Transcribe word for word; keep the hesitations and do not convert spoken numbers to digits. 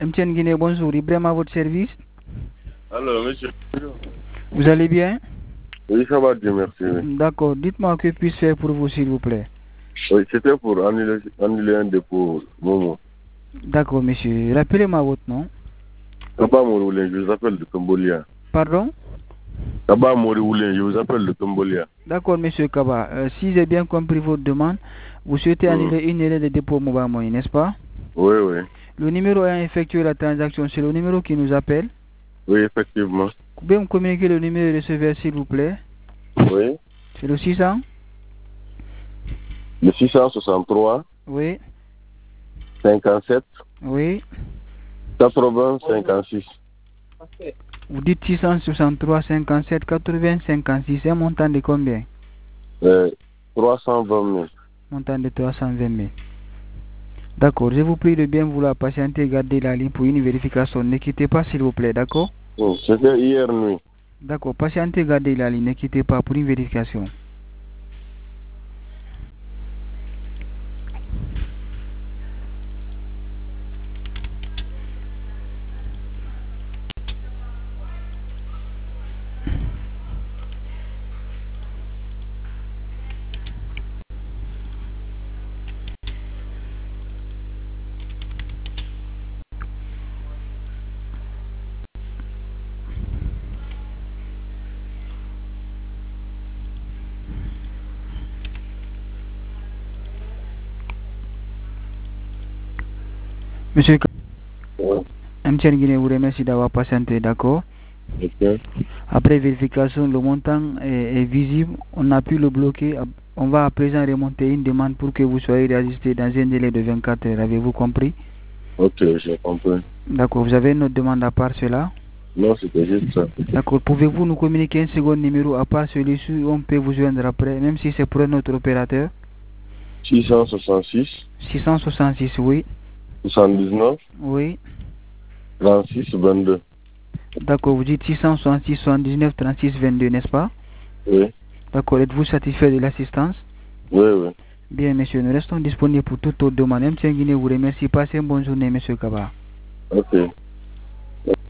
M T N Guinée, bonjour. Ibrahim à votre service. Alors, monsieur. Vous allez bien? Oui, ça va, Dieu merci. Oui. D'accord. Dites-moi que puis-je faire pour vous, s'il vous plaît. Oui, c'était pour annuler, annuler un dépôt Momo. D'accord, monsieur. Rappelez-moi votre nom. Kaba Moriwoulin, je vous appelle de Tombolia. Pardon? Kaba Moriwoulin, je vous appelle de Tombolia. D'accord, monsieur Kaba. Euh, si j'ai bien compris votre demande, vous souhaitez Mmh. annuler une erreur de dépôt Mobile Money, n'est-ce pas? Oui, oui. Le numéro ayant effectué la transaction, c'est le numéro qui nous appelle. Oui, effectivement. Vous pouvez me communiquer le numéro de receveur, s'il vous plaît? Oui. C'est le six cents? Le six cent soixante-trois. Oui. cinquante-sept. Oui. quatre-vingts cinquante-six. Vous dites six cent soixante-trois, cinquante-sept, quatre-vingts, cinquante-six. Un montant de combien? Euh, trois cent vingt mille. Montant de trois cent vingt mille. D'accord. Je vous prie de bien vouloir patienter et garder la ligne pour une vérification. Ne quittez pas, s'il vous plaît. D'accord? Mmh. C'était hier nuit. D'accord. Patientez et gardez la ligne. Ne quittez pas pour une vérification. Monsieur Oui. M T N Guinée vous remercie d'avoir patienté, d'accord? Ok. Après vérification, le montant est, est visible. On a pu le bloquer. On va à présent remonter une demande pour que vous soyez réajusté dans un délai de vingt-quatre heures. Avez-vous compris? Ok, j'ai compris. D'accord. Vous avez une autre demande à part cela? Non, c'était juste ça. D'accord. Pouvez-vous nous communiquer un second numéro à part celui-ci où on peut vous joindre après, même si c'est pour un autre opérateur? six cent soixante-six. six cent soixante-six, oui. soixante-dix-neuf. Oui. trente-six vingt-deux. D'accord. Vous dites six cent soixante-six, soixante-dix-neuf, trente-six, vingt-deux, n'est-ce pas? Oui. D'accord. Êtes-vous satisfait de l'assistance? Oui, oui. Bien, monsieur, nous restons disponibles pour toute autre demande. M T N Guinée vous remercie. Passez une bonne journée, monsieur Kaba. Ok.